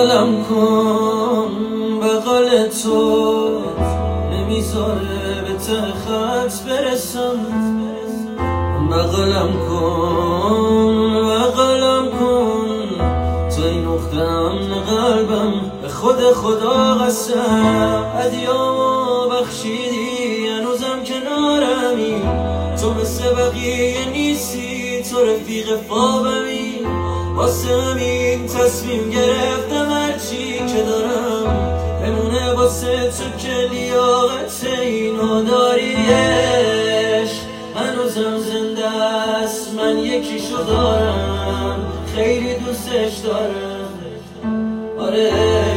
بغلم کن، بغل تو نمیذاره به ته خط برسم. بغلم کن، بغلم کن، تو این نقطه امن قلبم، به خود خدا قسم. هدیامو بخشیدی هنوزم کنارمی، تو مثل بقیه نیستی، تو رفیق خوابمی. واسه همین تصمیم گرفتم هرچی که دارم بمونه واسه تو که لیاقت اینو داری. عشق هنوزم زنده است، من یکیشو دارم، خیلی دوستش دارم. آره